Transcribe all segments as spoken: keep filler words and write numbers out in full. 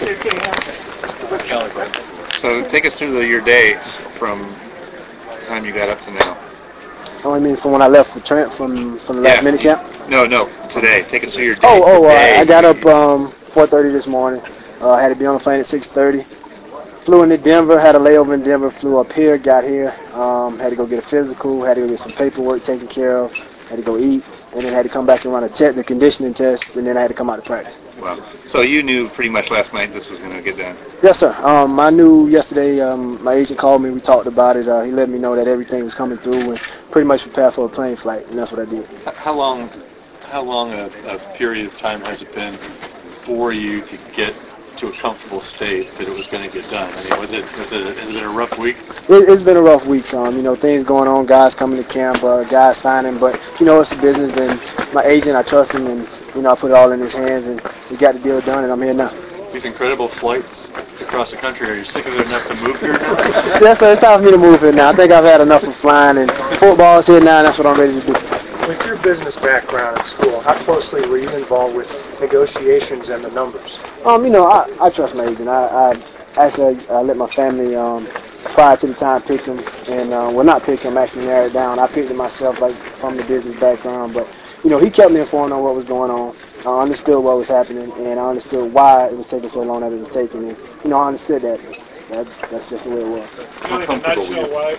So take us through the, your day from the time you got up to now. Oh, I mean from when I left for Trent from from the last yeah. minute camp? No, no, today. Take us through your day. Oh, oh, uh, I got up um, four thirty this morning. Uh, I had to be on the plane at six thirty. Flew into Denver, had a layover in Denver, flew up here, got here, um, had to go get a physical, had to go get some paperwork taken care of, had to go eat, and then had to come back and run a te- the conditioning test, and then I had to come out to practice. Wow. So you knew pretty much last night this was going to get done? Yes, sir. Um, I knew yesterday, um, my agent called me, we talked about it. Uh, he let me know that everything was coming through and pretty much prepared for a plane flight, and that's what I did. How long, how long a, a period of time has it been for you to get to a comfortable state that it was going to get done? I mean, was it, was it, has it been a rough week? It, it's been a rough week. Um, you know, things going on, guys coming to camp, uh, guys signing, but, you know, it's a business, and my agent, I trust him, and, you know, I put it all in his hands, and we got the deal done, and I'm here now. These incredible flights across the country, are you sick of it enough to move here now? Yes, sir, it's time for me to move here now. I think I've had enough of flying, and football's here now, and that's what I'm ready to do. With your business background in school, how closely were you involved with negotiations and the numbers? Um, you know, I, I trust my agent. I, I actually I let my family um, prior to the time pick him, and uh, well, not pick him, actually narrow it down. I picked it myself, like from the business background, but you know, he kept me informed on what was going on. I understood what was happening, and I understood why it was taking so long that it was taking. And you know, I understood that. That, that's just the way it was. How comfortable were you?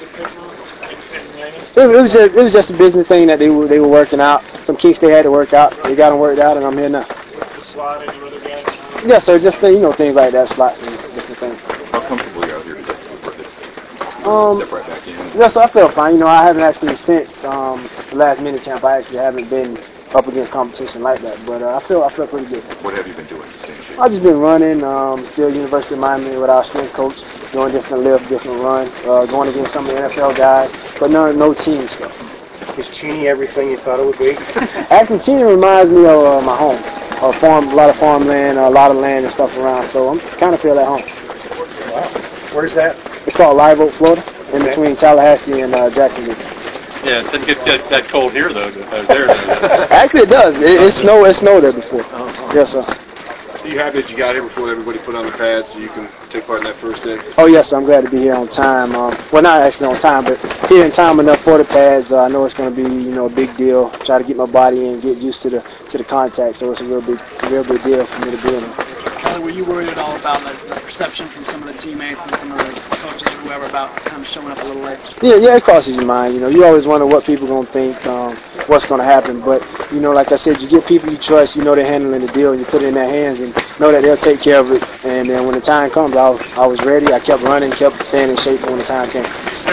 It, it was just it was just a business thing that they were they were working out. Some kinks they had to work out. They got them worked out, and I'm here now. Yes, sir. Just you know things like that, slots and different things. How comfortable are you out here today? Um, Step right back in. Yes, I feel fine. You know, I haven't actually since um, the last minute camp. I actually haven't been up against competition like that, but uh, I feel I feel pretty good. What have you been doing? I've just been running. Um, still University of Miami with our strength coach, doing different lifts, different run, uh, going against some of the N F L guys, but no no team stuff. Is Cheney everything you thought it would be? Actually, Cheney reminds me of uh, my home. Uh, farm, a lot of farmland, a lot of land and stuff around, so I'm kind of feel at home. Wow. Where's that? It's called Live Oak, Florida, in okay. between Tallahassee and uh, Jacksonville. Yeah, it doesn't get that, that cold here though. Uh, there, Actually, it does. It, it snowed. It snowed there before. Oh, yes, sir. Are you happy that you got here before everybody put on the pads so you can take part in that first day? Oh, yes, I'm glad to be here on time. Um, well, not actually on time, but here in time enough for the pads. Uh, I know it's going to be, you know, a big deal. Try to get my body in, get used to the to the contact. So it's a real big, real big deal for me to be in it. Kelly, were you worried at all about the, the perception from some of the teammates and some of the coaches or whoever about kind of showing up a little late? Yeah, yeah, it crosses your mind. You know, you always wonder what people are going to think, um, what's going to happen. But, you know, like I said, you get people you trust, you know they're handling the deal, and you put it in their hands and know that they'll take care of it. And then when the time comes, I was, I was ready. I kept running, kept staying in shape when the time came.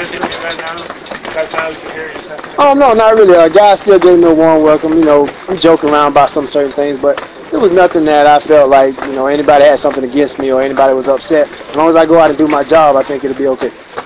Oh, no, not really. Uh, guys still gave me a warm welcome. You know, we joke around about some certain things, but it was nothing that I felt like, you know, anybody had something against me or anybody was upset. As long as I go out and do my job, I think it'll be okay.